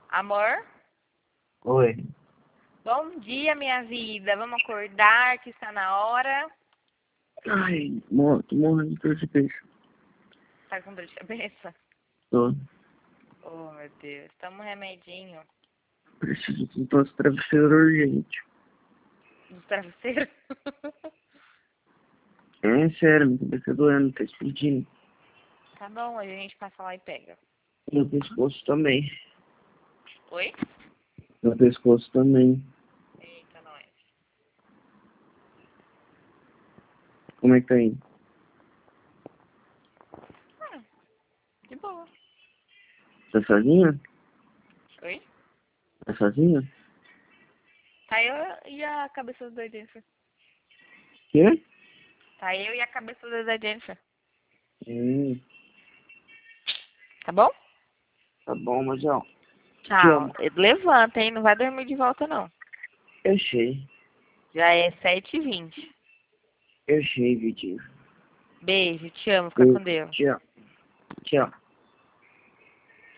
Amor? Oi. Bom dia, minha vida. Vamos acordar que está na hora. Ai, tô morrendo de dor de cabeça. Tá com dor de cabeça? Tô. Oh, meu Deus. Toma um remedinho. Preciso de um travesseiro urgente. Do travesseiro? É sério, minha cabeça doendo, tá explodindo. Tá bom, hoje a gente passa lá e pega. Meu pescoço também. Oi? Meu pescoço também. Eita, nós. Como é que tá indo? De boa. Tá sozinha? Oi? Tá sozinha? Tá eu e a cabeça da Jennifer. Quê? Tá eu e a cabeça da Jennifer. Hum, Tá bom? tá bom, mas ó, te Tchau. amo. Levanta, hein? Não vai dormir de volta, não. Eu sei. Já é 7h20. Eu sei, Vitinho. Beijo, te amo. Fica com Deus. Tchau. Tchau.